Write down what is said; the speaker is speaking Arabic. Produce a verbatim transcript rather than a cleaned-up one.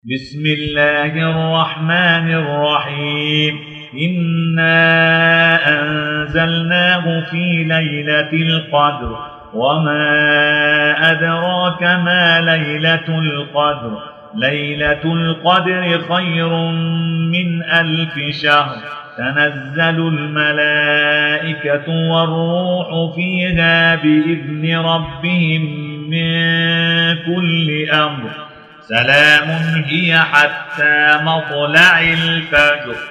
بسم الله الرحمن الرحيم إنا أنزلناه في ليلة القدر وما أدراك ما ليلة القدر ليلة القدر خير من ألف شهر تنزل الملائكة والروح فيها بإذن ربهم من كل أمر سلام هي حتى مطلع الفجر.